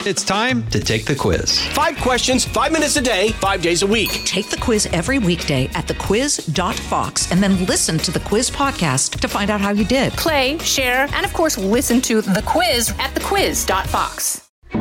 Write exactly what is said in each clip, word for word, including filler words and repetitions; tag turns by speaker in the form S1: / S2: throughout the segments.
S1: It's time to take the quiz.
S2: Five questions, five minutes a day, five days a week.
S3: Take the quiz every weekday at the quiz dot fox and then listen to the quiz podcast to find out how you did.
S4: Play, share, and of course, listen to the quiz at the quiz dot fox.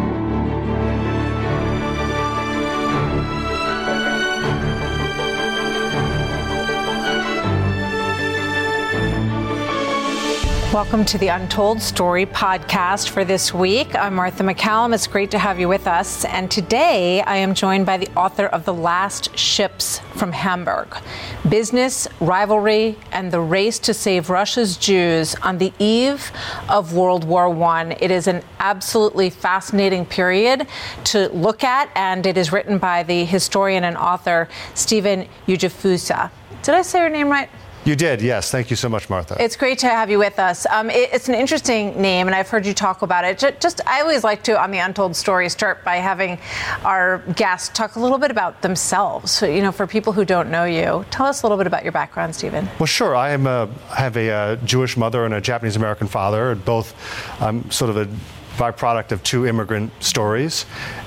S5: Welcome to the Untold Story podcast for this week. I'm Martha MacCallum. It's great to have you with us. And today I am joined by the author of The Last Ships from Hamburg, Business, Rivalry, and the Race to Save Russia's Jews on the Eve of World War One. It is an absolutely fascinating period to look at, and it is written by the historian and author Stephen Ujiefusa. Did I say your name right?
S6: You did, yes. Thank you so much, Martha.
S5: It's great to have you with us. Um, it, it's an interesting name, and I've heard you talk about it. Just, just, I always like to, on the Untold Story, start by having our guests talk a little bit about themselves. So, you know, for people who don't know you, tell us a little bit about your background, Stephen.
S6: Well, sure. I am a, I have a, a Jewish mother and a Japanese-American father, both um, sort of a byproduct of two immigrant stories.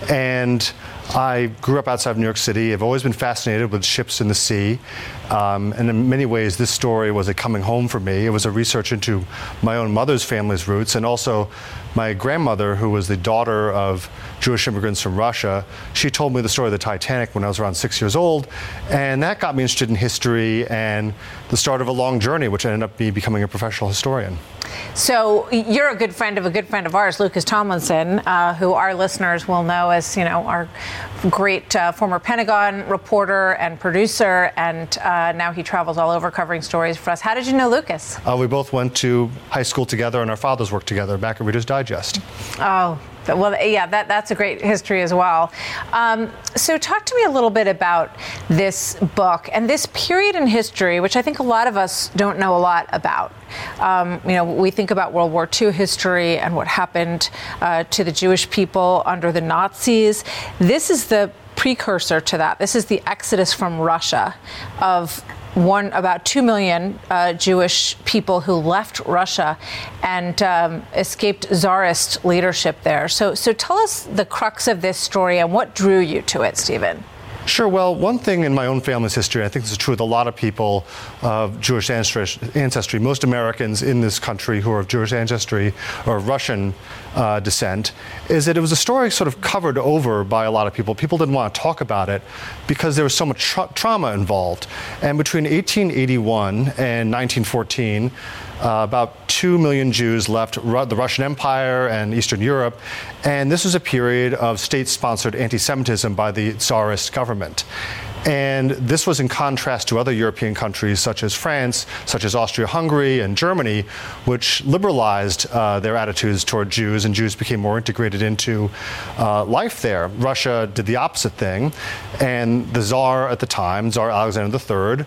S6: And I grew up outside of New York City. I've always been fascinated with ships in the sea. Um, and in many ways, this story was a coming home for me. It was a research into my own mother's family's roots, and also my grandmother, who was the daughter of Jewish immigrants from Russia. She told me the story of the Titanic when I was around six years old, and that got me interested in history and the start of a long journey, which ended up me becoming a professional historian.
S5: So you're a good friend of a good friend of ours, Lucas Tomlinson, uh, who our listeners will know as, you know, our great uh, former Pentagon reporter and producer, and uh, now he travels all over covering stories for us. How did you know Lucas?
S6: Uh, we both went to high school together, and our fathers worked together back at Reader's Digest.
S5: Oh, well, yeah, that, that's a great history as well. Um, so talk to me a little bit about this book and this period in history, which I think a lot of us don't know a lot about. Um, you know, we think about World War Two history and what happened uh, to the Jewish people under the Nazis. This is the precursor to that. This is the exodus from Russia of one about two million uh, Jewish people who left Russia and um, escaped Tsarist leadership there. So, so tell us the crux of this story and what drew you to it, Stephen.
S6: Sure. Well, one thing in my own family's history, I think this is true with a lot of people of Jewish ancestry, most Americans in this country who are of Jewish ancestry or Russian uh, descent, is that it was a story sort of covered over by a lot of people. People didn't want to talk about it because there was so much tra- trauma involved. And between eighteen eighty-one and nineteen fourteen, Uh, about two million Jews left Ru- the Russian Empire and Eastern Europe, and this was a period of state-sponsored anti-Semitism by the Tsarist government. And this was in contrast to other European countries such as France, such as Austria-Hungary and Germany, which liberalized uh, their attitudes toward Jews, and Jews became more integrated into uh, life there. Russia did the opposite thing, and the Tsar at the time, Tsar Alexander the Third,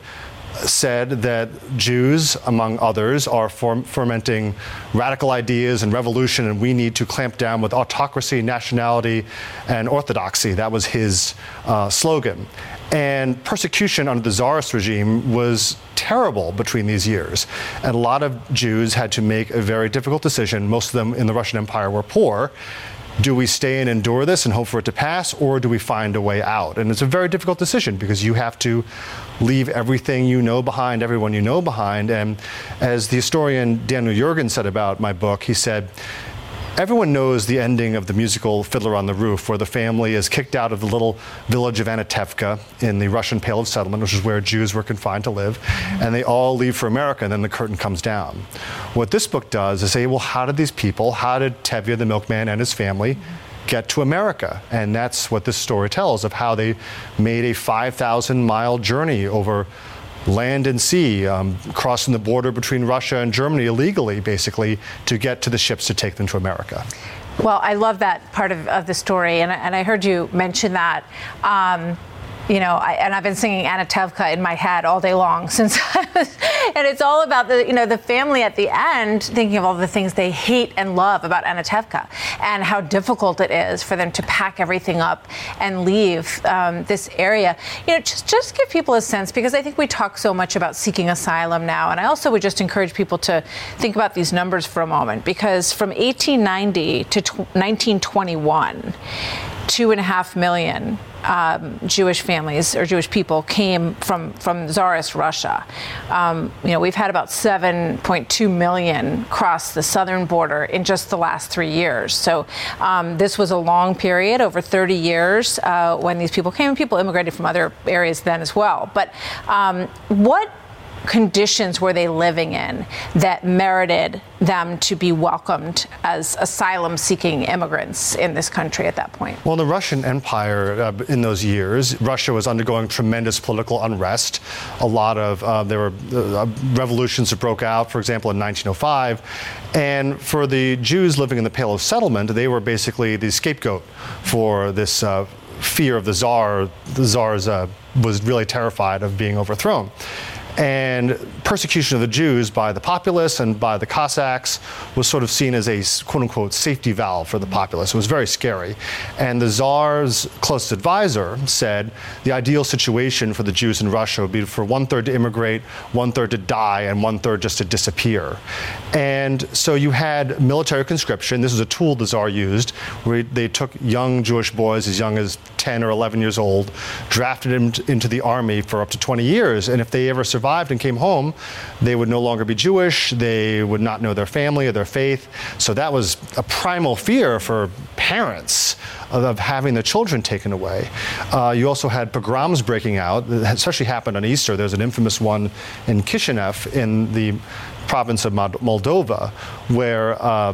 S6: said that Jews, among others, are form- fermenting radical ideas and revolution, and we need to clamp down with autocracy, nationality, and orthodoxy. That was his uh, slogan. And persecution under the Tsarist regime was terrible between these years. And a lot of Jews had to make a very difficult decision. Most of them in the Russian Empire were poor. Do we stay and endure this and hope for it to pass, or do we find a way out? And it's a very difficult decision because you have to leave everything you know behind, everyone you know behind. And as the historian Daniel Yergin said about my book, he said, everyone knows the ending of the musical Fiddler on the Roof, where the family is kicked out of the little village of Anatevka in the Russian Pale of Settlement, which is where Jews were confined to live, and they all leave for America, and then the curtain comes down. What this book does is say, well, how did these people, how did Tevye the milkman and his family get to America? And that's what this story tells of how they made a five thousand mile journey over land and sea, um, crossing the border between Russia and Germany illegally, basically, to get to the ships to take them to America.
S5: Well, I love that part of, of the story, and, and I heard you mention that. Um, you know, I, and I've been singing Anna Tevka in my head all day long since I was, and it's all about the, you know, the family at the end thinking of all the things they hate and love about Anna Tevka and how difficult it is for them to pack everything up and leave um, this area. You know, just, just give people a sense, because I think we talk so much about seeking asylum now, and I also would just encourage people to think about these numbers for a moment, because from eighteen ninety to nineteen twenty-one, two and a half million um, Jewish families or Jewish people came from, from Tsarist Russia. Um, you know, we've had about seven point two million cross the southern border in just the last three years. So um, this was a long period, over thirty years, uh, when these people came, and people immigrated from other areas then as well. But um, what conditions were they living in that merited them to be welcomed as asylum-seeking immigrants in this country at that point?
S6: Well, the Russian Empire uh, in those years, Russia was undergoing tremendous political unrest. A lot of, uh, there were uh, revolutions that broke out, for example, in nineteen oh five. And for the Jews living in the Pale of Settlement, they were basically the scapegoat for this uh, fear of the Tsar. The Tsar uh, was really terrified of being overthrown. And persecution of the Jews by the populace and by the Cossacks was sort of seen as a quote-unquote safety valve for the populace. It was very scary. And the Tsar's closest advisor said the ideal situation for the Jews in Russia would be for one-third to immigrate, one-third to die, and one-third just to disappear. And so you had military conscription. This was a tool the Tsar used, where they took young Jewish boys as young as ten or eleven years old, drafted them into the army for up to twenty years. And if they ever survived and came home, they would no longer be Jewish. They would not know their family or their faith. So that was a primal fear for parents of, of having their children taken away. Uh, you also had pogroms breaking out. It especially happened on Easter. There's an infamous one in Kishinev in the province of Moldova, where uh,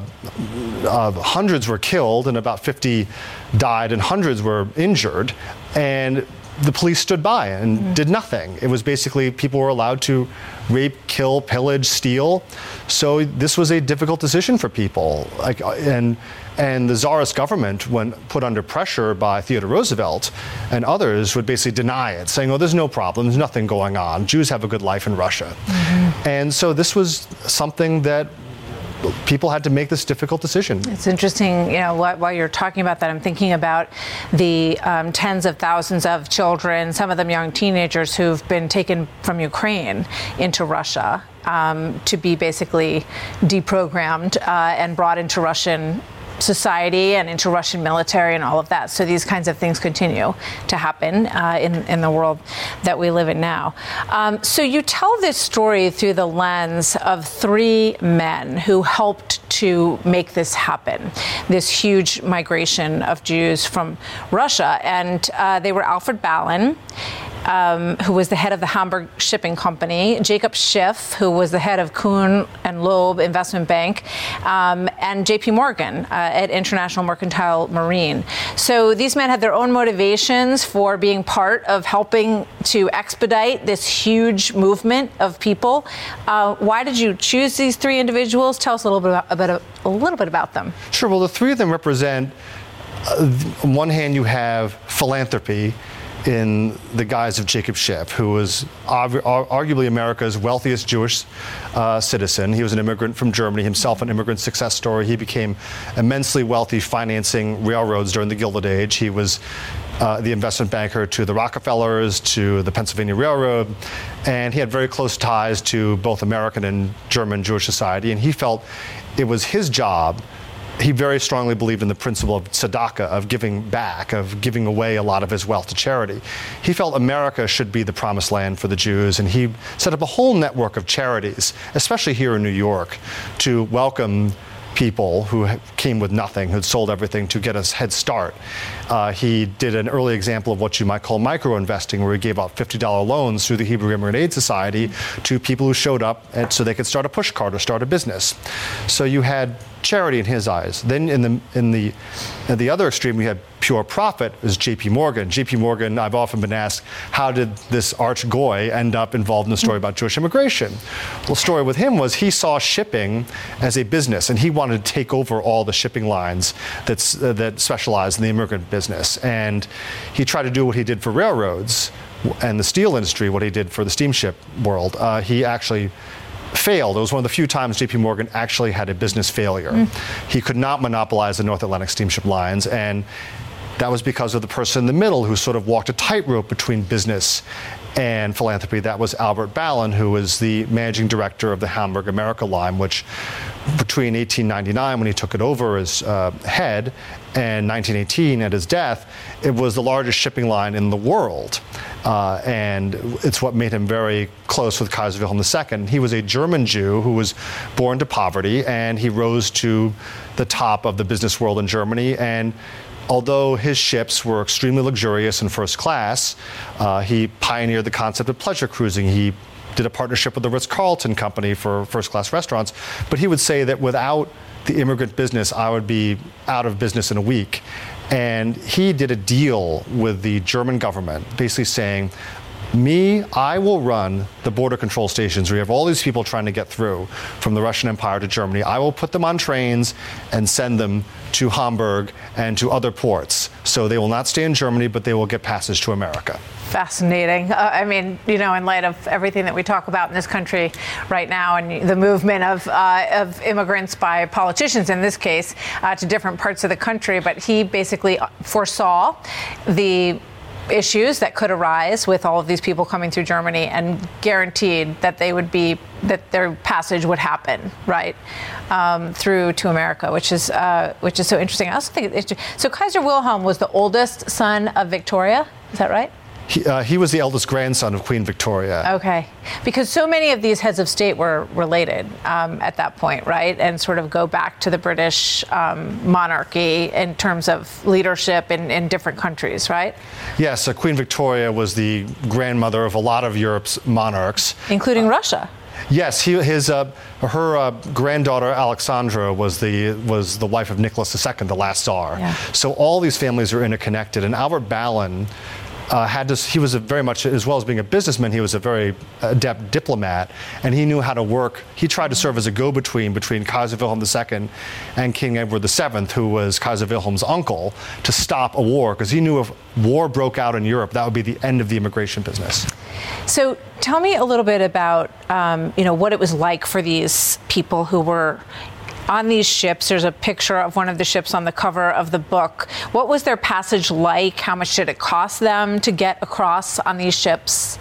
S6: uh, hundreds were killed and about fifty died and hundreds were injured. And the police stood by and mm. did nothing. It was basically people were allowed to rape, kill, pillage, steal. So this was a difficult decision for people. Like, and and the Tsarist government, when put under pressure by Theodore Roosevelt and others, would basically deny it, saying, "Oh, there's no problem. There's nothing going on. Jews have a good life in Russia." Mm-hmm. And so this was something that people had to make this difficult decision.
S5: It's interesting, you know, while you're talking about that, I'm thinking about the um, tens of thousands of children, some of them young teenagers, who've been taken from Ukraine into Russia um, to be basically deprogrammed uh, and brought into Russian society and into Russian military and all of that. So these kinds of things continue to happen uh, in, in the world that we live in now. Um, so you tell this story through the lens of three men who helped to make this happen, this huge migration of Jews from Russia. And uh, they were Alfred Ballin, Um, who was the head of the Hamburg Shipping Company, Jacob Schiff, who was the head of Kuhn and Loeb Investment Bank, um, and J P Morgan uh, at International Mercantile Marine. So these men had their own motivations for being part of helping to expedite this huge movement of people. Uh, why did you choose these three individuals? Tell us a little bit about, about a, a little bit about them.
S6: Sure. Well, the three of them represent, uh, on one hand, you have philanthropy in the guise of Jacob Schiff, who was arguably America's wealthiest Jewish uh, citizen. He was an immigrant from Germany, himself an immigrant success story. He became immensely wealthy financing railroads during the Gilded Age. He was uh, the investment banker to the Rockefellers, to the Pennsylvania Railroad, and he had very close ties to both American and German Jewish society, and he felt it was his job. He very strongly believed in the principle of tzedakah, of giving back, of giving away a lot of his wealth to charity. He felt America should be the promised land for the Jews, and he set up a whole network of charities, especially here in New York, to welcome people who came with nothing, who'd sold everything, to get us head start. Uh, he did an early example of what you might call micro-investing, where he gave out fifty dollar loans through the Hebrew Immigrant Aid Society to people who showed up and so they could start a push cart or start a business. So you had charity in his eyes. Then in the in the at the other extreme, we had pure profit is J P Morgan. J P Morgan, I've often been asked, how did this arch goy end up involved in the story about Jewish immigration? Well, the story with him was he saw shipping as a business, and he wanted to take over all the shipping lines that's, uh, that specialized in the immigrant business. And he tried to do what he did for railroads and the steel industry, what he did for the steamship world. Uh, he actually failed. It was one of the few times J P Morgan actually had a business failure. Mm. He could not monopolize the North Atlantic steamship lines, and that was because of the person in the middle who sort of walked a tightrope between business and philanthropy. That was Albert Ballin, who was the managing director of the Hamburg America line, which between eighteen ninety-nine, when he took it over as uh, head, and nineteen eighteen at his death, it was the largest shipping line in the world. Uh, and it's what made him very close with Kaiser Wilhelm the Second. He was a German Jew who was born to poverty, and he rose to the top of the business world in Germany. And although his ships were extremely luxurious and first class, uh, he pioneered the concept of pleasure cruising. He did a partnership with the Ritz-Carlton Company for first-class restaurants. But he would say that without the immigrant business, I would be out of business in a week. And he did a deal with the German government, basically saying, me, I will run the border control stations. We have all these people trying to get through from the Russian Empire to Germany. I will put them on trains and send them to Hamburg and to other ports. So they will not stay in Germany, but they will get passage to America.
S5: Fascinating. Uh, I mean, you know, in light of everything that we talk about in this country right now and the movement of, uh, of immigrants by politicians, in this case, uh, to different parts of the country, but he basically foresaw the issues that could arise with all of these people coming through Germany and guaranteed that they would be, that their passage would happen, right, um, through to America, which is uh, which is so interesting. I also think it's, so Kaiser Wilhelm was the oldest son of Victoria, is that right?
S6: He, uh, he was the eldest grandson of Queen Victoria.
S5: Okay. Because so many of these heads of state were related um, at that point, right? And sort of go back to the British um, monarchy in terms of leadership in, in different countries, right?
S6: Yes, uh, Queen Victoria was the grandmother of a lot of Europe's monarchs.
S5: Including uh, Russia.
S6: Yes, he, his, uh, her uh, granddaughter Alexandra was the was the wife of Nicholas the Second, the last Tsar. Yeah. So all these families are interconnected. And Albert Ballin Uh, had to, he was a very much, as well as being a businessman, he was a very adept diplomat, and he knew how to work. He tried to serve as a go-between between Kaiser Wilhelm the Second and King Edward the Seventh, who was Kaiser Wilhelm's uncle, to stop a war, because he knew if war broke out in Europe, that would be the end of the immigration business.
S5: So tell me a little bit about, um, you know, what it was like for these people who were on these ships. There's a picture of one of the ships on the cover of the book. What was their passage like? How much did it cost them to get across on these ships?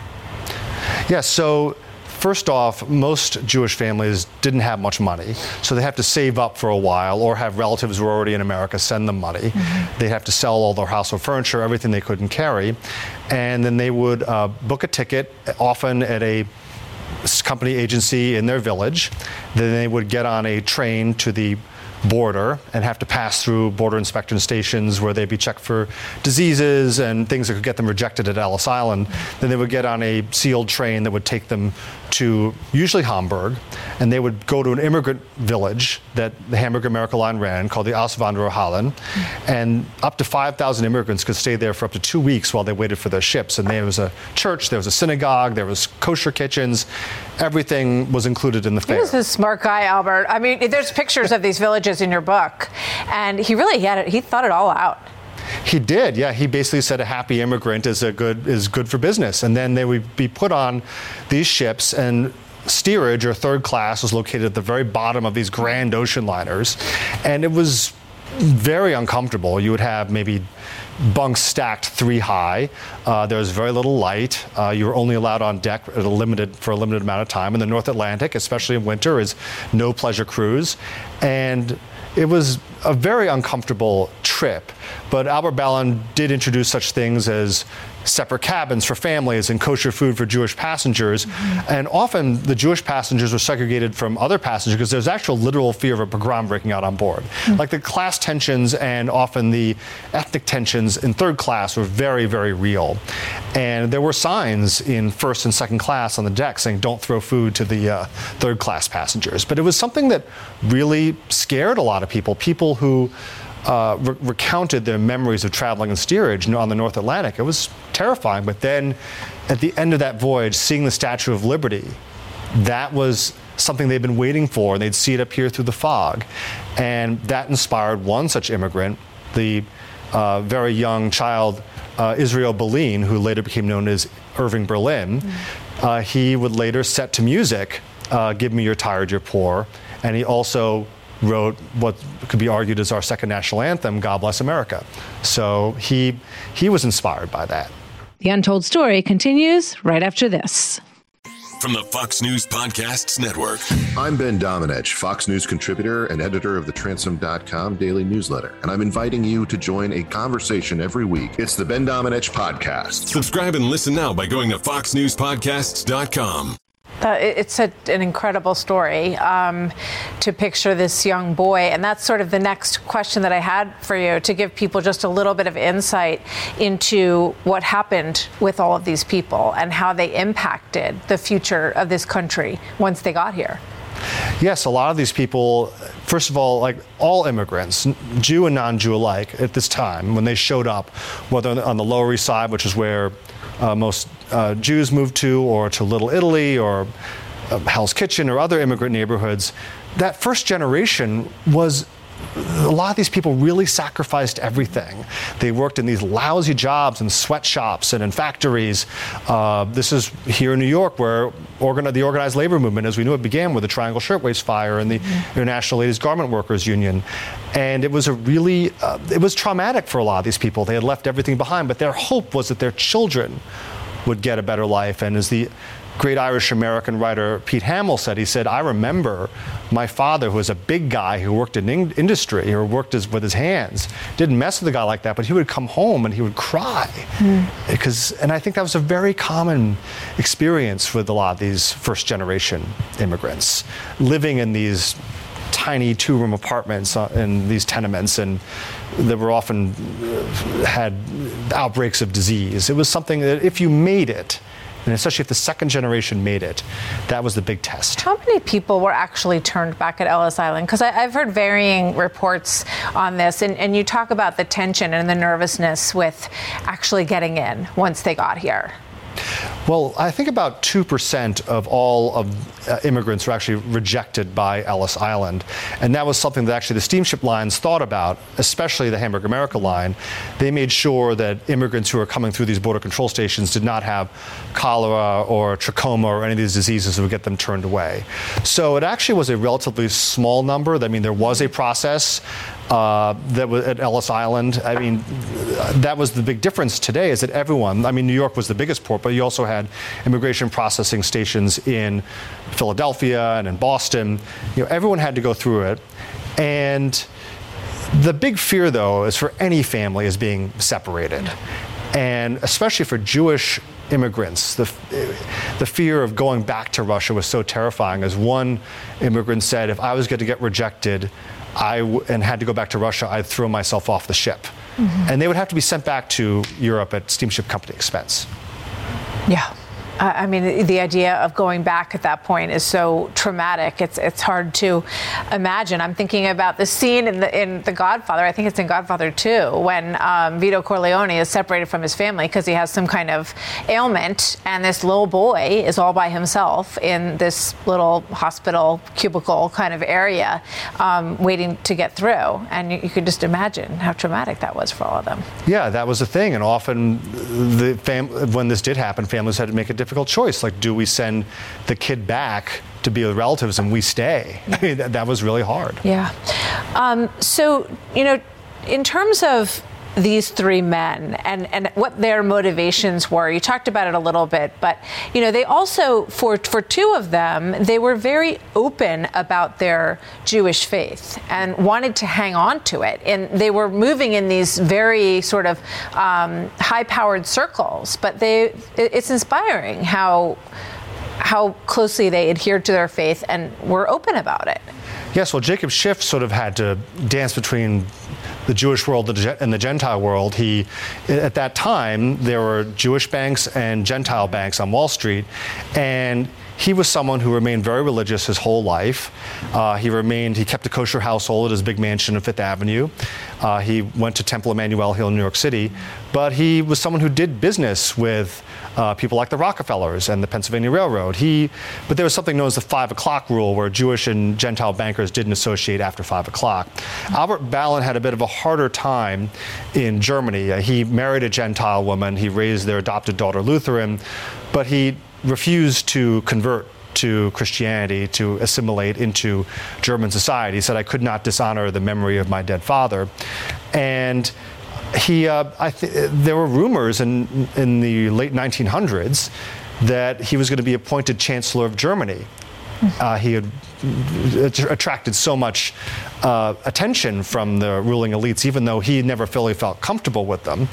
S6: Yes, so first off, most Jewish families didn't have much money, so they have to save up for a while or have relatives who are already in America send them money. Mm-hmm. They have to sell all their household furniture, everything they couldn't carry, and then they would uh, book a ticket, often at a company agency in their village. Then they would get on a train to the border and have to pass through border inspection stations where they'd be checked for diseases and things that could get them rejected at Ellis Island. Then they would get on a sealed train that would take them to usually Hamburg, and they would go to an immigrant village that the Hamburg America line ran called the Auswandererhallen, and up to five thousand immigrants could stay there for up to two weeks while they waited for their ships. And there was a church, there was a synagogue, there was kosher kitchens, everything was included in the fare.
S5: He was a smart guy, Albert. I mean, there's pictures of these villages in your book, and he really had it, he thought it all out.
S6: He did, yeah. He basically said a happy immigrant is a good is good for business, and then they would be put on these ships, and steerage or third class was located at the very bottom of these grand ocean liners, and it was very uncomfortable. You would have maybe bunks stacked three high. Uh, there was very little light. Uh, you were only allowed on deck at a limited for a limited amount of time. In the North Atlantic, especially in winter, is no pleasure cruise, and it was a very uncomfortable trip. But Albert Ballin did introduce such things as separate cabins for families and kosher food for Jewish passengers. Mm-hmm. And often the Jewish passengers were segregated from other passengers because there's actual literal fear of a pogrom breaking out on board. Mm-hmm. Like the class tensions and often the ethnic tensions in third class were very, very real. And there were signs in first and second class on the deck saying, don't throw food to the uh, third class passengers. But it was something that really scared a lot of people, people who uh, re- recounted their memories of traveling in steerage on the North Atlantic. It was terrifying. But then at the end of that voyage, seeing the Statue of Liberty, that was something they'd been waiting for, and they'd see it appear through the fog. And that inspired one such immigrant, the uh, very young child, uh, Israel Boline, who later became known as Irving Berlin. Mm. Uh, he would later set to music, uh, Give Me You're Tired, You're Poor. And he also wrote what could be argued as our second national anthem, God Bless America. So he he was inspired by that.
S7: The Untold Story continues right after this.
S8: From the Fox News Podcasts Network.
S9: I'm Ben Domenech, Fox News contributor and editor of the Transom dot com daily newsletter, and I'm inviting you to join a conversation every week. It's the Ben Domenech Podcast.
S8: Subscribe and listen now by going to fox news podcasts dot com.
S5: Uh, it's a, an incredible story um, to picture this young boy. And that's sort of the next question that I had for you, to give people just a little bit of insight into what happened with all of these people and how they impacted the future of this country once they got here.
S6: Yes, a lot of these people, first of all, like all immigrants, Jew and non-Jew alike, at this time, when they showed up, whether on the Lower East Side, which is where uh, most uh, Jews moved to, or to Little Italy, or uh, Hell's Kitchen, or other immigrant neighborhoods, that first generation was, a lot of these people really sacrificed everything. They worked in these lousy jobs in sweatshops and in factories. Uh, this is here in New York, where organ- the organized labor movement, as we knew it, began with the Triangle Shirtwaist Fire and the mm-hmm. International Ladies Garment Workers Union. And it was a really, uh, it was traumatic for a lot of these people. They had left everything behind, but their hope was that their children would get a better life. And as the great Irish-American writer Pete Hamill said, he said, I remember my father, who was a big guy who worked in in- industry or worked his, with his hands, didn't mess with a guy like that, but he would come home and he would cry. Mm. Because, and I think that was a very common experience with a lot of these first-generation immigrants, living in these tiny two-room apartments uh, in these tenements, and that were often uh, had outbreaks of disease. It was something that if you made it, and especially if the second generation made it, that was the big test.
S5: How many people were actually turned back at Ellis Island? Because I've heard varying reports on this, and, and you talk about the tension and the nervousness with actually getting in once they got here.
S6: Well, I think about two percent of all of uh, immigrants were actually rejected by Ellis Island. And that was something that actually the steamship lines thought about, especially the Hamburg America line. They made sure that immigrants who were coming through these border control stations did not have cholera or trachoma or any of these diseases that would get them turned away. So it actually was a relatively small number. I mean, there was a process Uh, that was at Ellis Island. I mean, that was the big difference today, is that everyone, I mean, New York was the biggest port, but you also had immigration processing stations in Philadelphia and in Boston. You know, everyone had to go through it. And the big fear, though, is for any family is being separated. And especially for Jewish immigrants, the the fear of going back to Russia was so terrifying. As one immigrant said, if I was going to get rejected, I w- and had to go back to Russia, I'd throw myself off the ship. Mm-hmm. And they would have to be sent back to Europe at steamship company expense.
S5: Yeah. I mean, the idea of going back at that point is so traumatic. It's it's hard to imagine. I'm thinking about the scene in the in The Godfather. I think it's in Godfather two, when um, Vito Corleone is separated from his family because he has some kind of ailment, and this little boy is all by himself in this little hospital cubicle kind of area, um, waiting to get through. And you, you could just imagine how traumatic that was for all of them.
S6: Yeah, that was the thing. And often, the fam- when this did happen, families had to make a difficult choice. Like, do we send the kid back to be with relatives and we stay? I mean, that, that was really hard.
S5: Yeah. Um, so, you know, in terms of these three men and, and what their motivations were, you talked about it a little bit, but, you know, they also, for, for two of them, they were very open about their Jewish faith and wanted to hang on to it. And they were moving in these very sort of um, high-powered circles, but they, it's inspiring how, how closely they adhered to their faith and were open about it.
S6: Yes, well, Jacob Schiff sort of had to dance between the Jewish world and the Gentile world. He, at that time, there were Jewish banks and Gentile banks on Wall Street, and he was someone who remained very religious his whole life. Uh, he remained, he kept a kosher household at his big mansion on Fifth Avenue. Uh, he went to Temple Emmanuel here in New York City, but he was someone who did business with uh, people like the Rockefellers and the Pennsylvania Railroad. He, but there was something known as the five o'clock rule, where Jewish and Gentile bankers didn't associate after five o'clock. Albert Ballin had a bit of a harder time in Germany. Uh, he married a Gentile woman. He raised their adopted daughter Lutheran, but he refused to convert to Christianity, to assimilate into German society. He said, I could not dishonor the memory of my dead father. And he, uh, I th- there were rumors in, in the late nineteen hundreds that he was going to be appointed Chancellor of Germany. Uh, he had attracted so much uh, attention from the ruling elites, even though he never fully felt comfortable with them.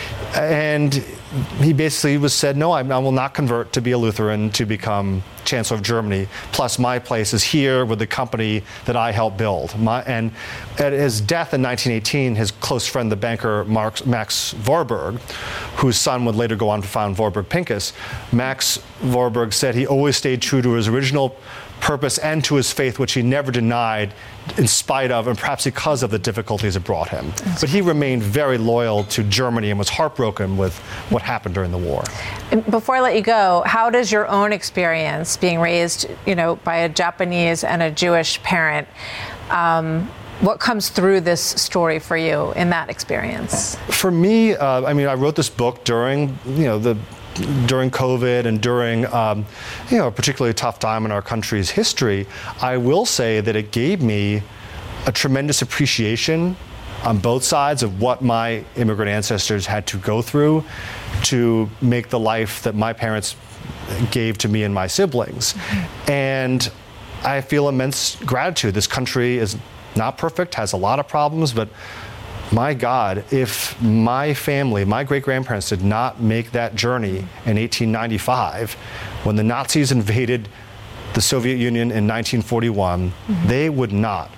S6: And he basically was said, no, I, I will not convert to be a Lutheran to become Chancellor of Germany. Plus, my place is here with the company that I helped build. My, and at his death in nineteen eighteen, his close friend, the banker Marx, Max Warburg, whose son would later go on to found Warburg Pincus, Max Warburg said he always stayed true to his original purpose and to his faith, which he never denied, in spite of and perhaps because of the difficulties it brought him. But he remained very loyal to Germany and was heartbroken with what happened during the war.
S5: Before I let you go, how does your own experience being raised, you know, by a Japanese and a Jewish parent, um, what comes through this story for you in that experience?
S6: For me, uh, I mean, I wrote this book during, you know, the during COVID and during, um, you know, a particularly tough time in our country's history. I will say that it gave me a tremendous appreciation on both sides of what my immigrant ancestors had to go through to make the life that my parents gave to me and my siblings. Mm-hmm. And I feel immense gratitude. This country is not perfect, has a lot of problems, but my God, if my family, my great-grandparents did not make that journey in eighteen ninety-five, when the Nazis invaded the Soviet Union in nineteen forty-one, mm-hmm. they would not,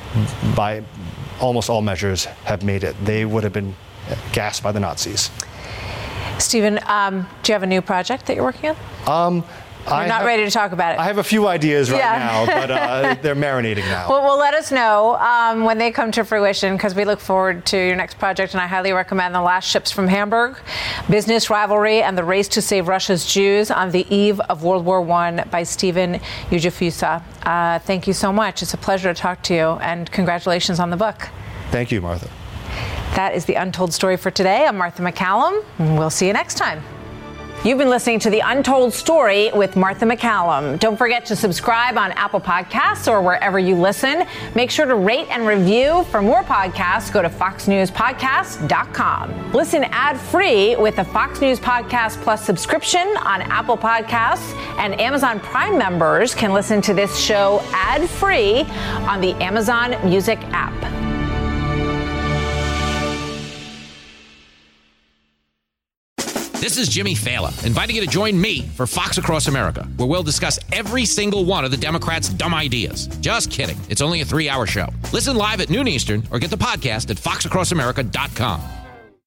S6: by almost all measures, have made it. They would have been gassed by the Nazis.
S5: Stephen, um, do you have a new project that you're working on?
S6: Um,
S5: You're
S6: I
S5: not
S6: have,
S5: ready to talk about it.
S6: I have a few ideas right
S5: yeah.
S6: now, but uh, they're marinating now.
S5: Well, well, let us know um, when they come to fruition, because we look forward to your next project, and I highly recommend The Last Ships from Hamburg, Business Rivalry and the Race to Save Russia's Jews on the Eve of World War One by Stephen Ujifusa. Uh, thank you so much. It's a pleasure to talk to you, and congratulations on the book.
S6: Thank you, Martha.
S5: That is the Untold Story for today. I'm Martha MacCallum, and we'll see you next time. You've been listening to The Untold Story with Martha MacCallum. Don't forget to subscribe on Apple Podcasts or wherever you listen. Make sure to rate and review. For more podcasts, go to fox news podcast dot com. Listen ad-free with the Fox News Podcast Plus subscription on Apple Podcasts, and Amazon Prime members can listen to this show ad-free on the Amazon Music app.
S10: This is Jimmy Fallon, inviting you to join me for Fox Across America, where we'll discuss every single one of the Democrats' dumb ideas. Just kidding. It's only a three-hour show. Listen live at noon Eastern or get the podcast at fox across america dot com.